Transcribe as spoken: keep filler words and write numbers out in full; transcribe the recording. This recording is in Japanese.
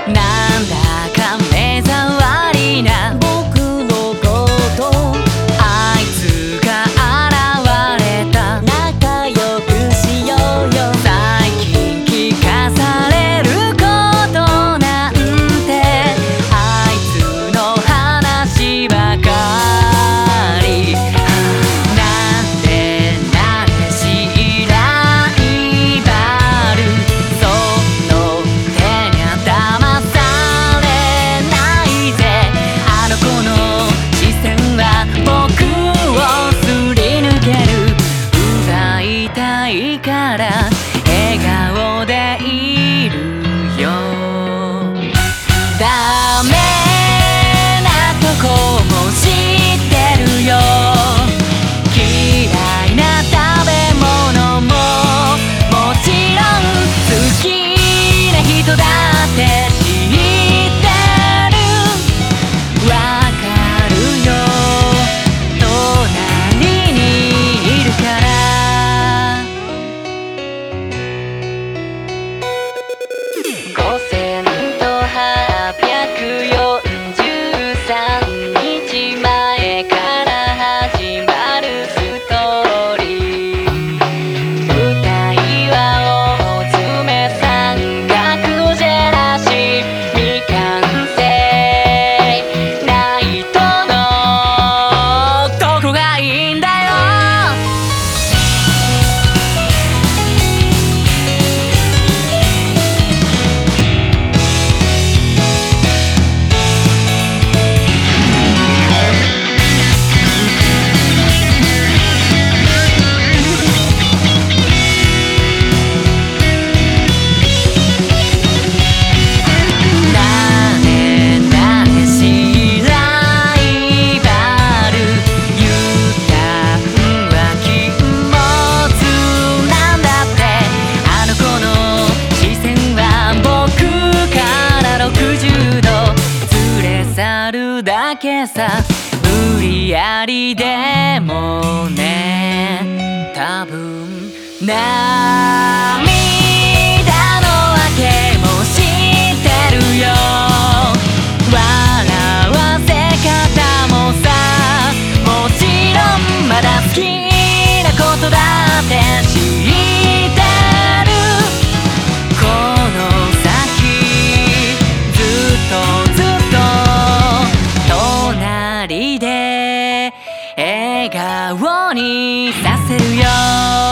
なんだか目障りな僕のことあいつが現れた仲良くしようよ最近聞かされることなんてあいつの話ばかりなんでなんで知らいばるその手にゃ騙されないぜあの子の視線は僕をすり抜ける奪いたいから笑顔でいるよダメなとこも知ってるよ嫌いな食べ物ももちろん好きな人だって知ってるわかるよ隣にいるからごせんとはっぴゃくよんじゅうさんにちまえから始まるストーリー舞台は大詰め三角ジェラシー未完成ナイトのどこがいいんだよなれなれしライバル油断は禁物なんだってあの子の視線は僕からろくじゅうど連れ去るだけさ無理やりでもね多分涙の訳も知ってるよ笑わせ方もさもちろんまだ好きなことだって知ってるこの先ずっとずっと隣で笑顔にさせるよ